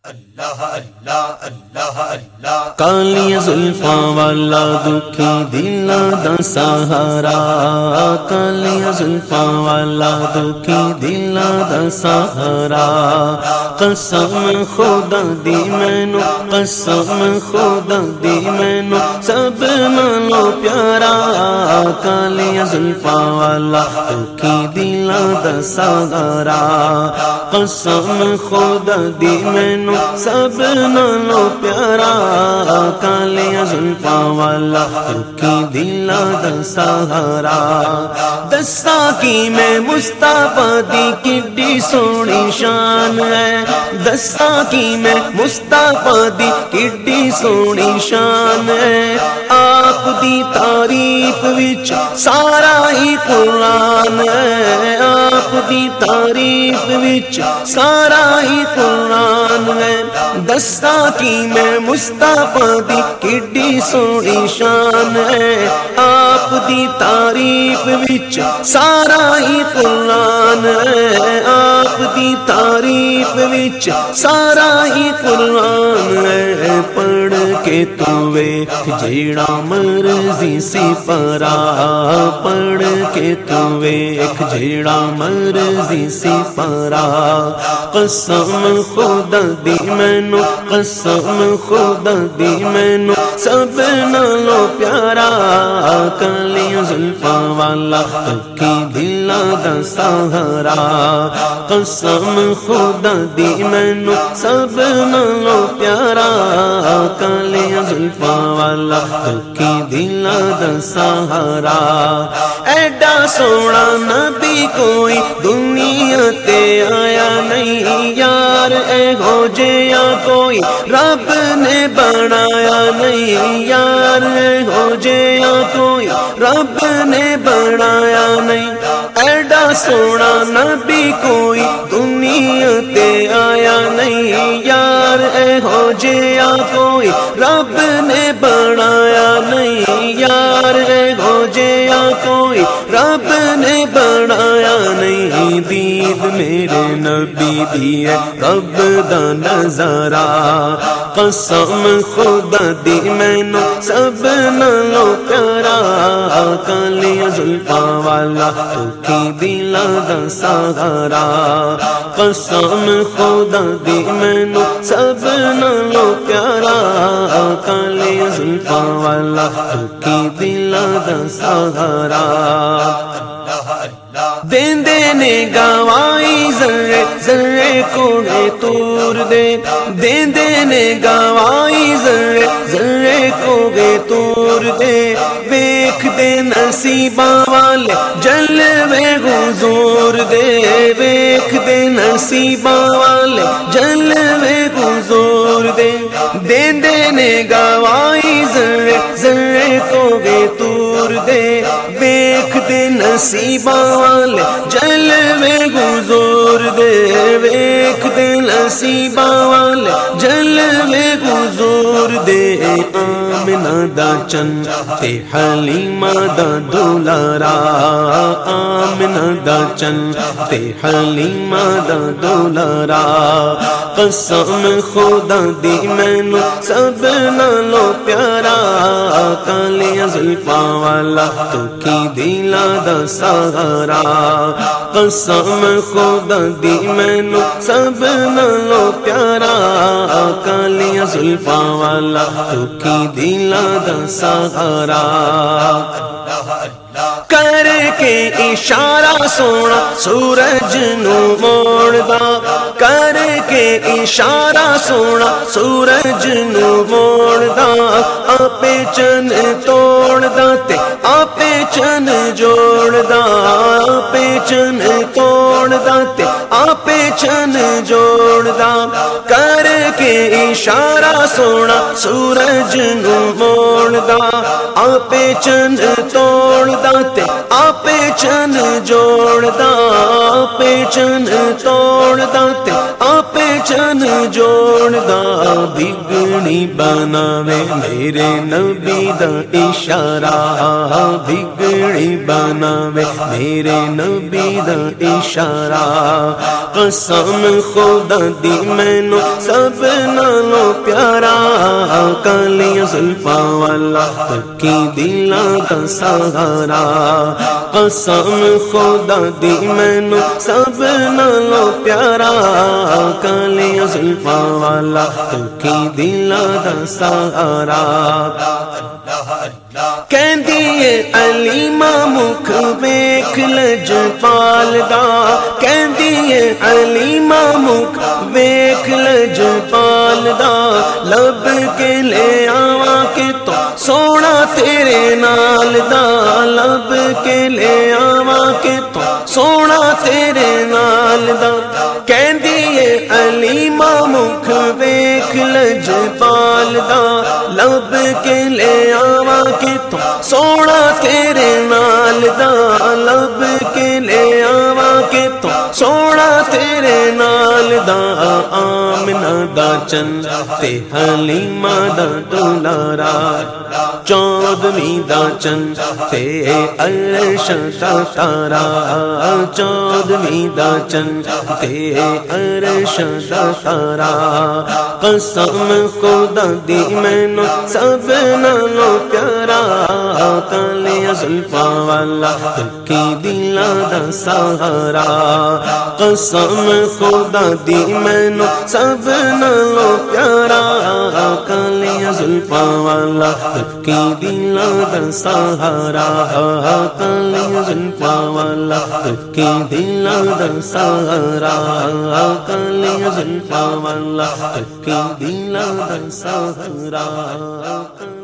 اللہ اللہ اللہ اللہ کالیاں زلفاں والا دکھی دلاں دا سہارا، کالیاں زلفاں والا دکھی دلاں دا سہارا، قسم خدا دی مینوں، قسم خدا دی مینوں سب نالوں پیارا، کالیاں زلفاں والا دکھی دلاں دا سہارا، قسم خدا دی مینوں سب نالوں پیارا، کالیاں زلفاں والا دکھی دلاں دا سہارا، دساں کی میں مصطفیٰ دی کڈی سونی شان ہے، دساں کی میں مصطفیٰ دی کڈی سونی شان ہے، آپ دی تعریف وچ سارا ہی قرآن ہے، آپ دی تعریف وچ سارا ہی قرآن ہے، دساں کی میں مصطفیٰ دی کڈی سونی شان ہے، آپ دی تعریف وچ سارا ہی قرآن ہے، آپ دی تعریف وچ سارا ہی قرآن ہے، پڑھ کے تو ویکھ جیڑا مرضی سپارا، پڑھ کے تو ویکھ جیڑا مرضی سپارا، قسم خدا دی مینوں، قسم خدا دی مینوں سب نالوں پیارا، کالیاں زلفاں والا دکھی دلاں دا سہارا، قسم خدا دی مینوں سب نالوں پیارا، کالیاں زلفاں والا دکھی دلاں دا سہارا، ایڈا سونا نبی کوئی دنیا تے آیا نہیں یار، اے ہو جیا کوئی رب نے بنایا نہیں یار، اے ہو جیا کوئی رب نے بنایا نہیں، ایڈا سونا نبی کوئی دنیا تے آیا نہیں یار، اے ہو جیا کوئی رب نے بنایا نہیں یار، اے ہو جیا کوئی رب نے بنایا نہیں، دید میرے نبی دی ہے رب دا نظارہ، قسم خدا دی مینوں سب نالوں پیارا، کالیاں زلفاں والا دکھی دلاں دا سہارا، قسم خدا دی مینوں سب نالوں پیارا، کالیاں زلفاں والا دکھی دلاں دا سہارا، دیندے نے گواہی ذرے ذرے کوڑے تور دے، دیندے نے گواہی ذرے ذرے کوڑے تور دے، ویکھ دے نصیباں والے جلوے حضور دے، ویکھ دے نصیباں والے جلوے حضور دے، دیندے نے گواہی ذرے ذرے کوڑے تور دے، ویکھ دے نصیباں والے جلوے حضور دے، ویکھ دے نصیباں والے جلوے حضور دے، آمنہ دا چن تے حلیمہ دا دولارا، آمنہ دا چن تے حلیمہ دا دولارا، قسم خدا دی مینوں سب نالوں پیارا، کالیاں زلفاں والا دکھی دلاں دا سہارا، قسم خدا دی مینوں سب نالوں پیارا، کالیاں زلفاں والا دکھی دلاں دا سہارا، کر کے اشارہ سونا سورج نو موڑدا، کر کے اشارہ سونا سورج نو موڑدا، آپے چن توڑدا تے آپے چن جوڑدا، آپے چن توڑدا تے آپے چن جوڑدا، کر کے اشارہ سونا سورج نو موڑدا، آپے چن توڑدا تے آپے چن جوڑدا، آپے چن توڑدا تے آپے چن چن جوڑدا بگڑی بناوے میرے نبی دا اشارہ بگڑی بناوے میرے نبی دا اشارہ قسم خدا دی مینوں سب نالوں پیارا کالیاں زلفاں والا تکی دلاں دا سہارا قسم خدا دی مینوں سب نالوں پیارا کالیاں زلفاں والا تکی دلاں دا سہارا کہندی اے علیمہ مکھ ویکھ لجپال دا کہندی اے علیمہ مکھ ویکھ لجپال دا لب کے لے آواں کہ تو سونا تیرے نال دا لب کے لے آواں کہ تو سونا تیرے نال دا کہندی اے علیمہ مکھ ویکھ لجپال دا لب کے لے آواں کہ تو سونا تیرے نال دا لب کے لے آواں کہ تو سونا تیرے نال دا آمنہ دا چند تے حلیمہ دا دولارا چودھویں دا چند تے عرش دا تارا چودھویں دا چند تے عرش دا تارا قسم خدا دی مینوں سب نالوں پیارا کالیاں زلفاں والا تکی دلاں دا سہارا قسم خدا دی مینوں سب نالوں پیارا کالیاں زلفاں والا تکی دلاں دا سہارا کالیاں زلفاں والا تکی دلاں دا سہارا کالیاں زلفاں والا تکی دلاں دا سہارا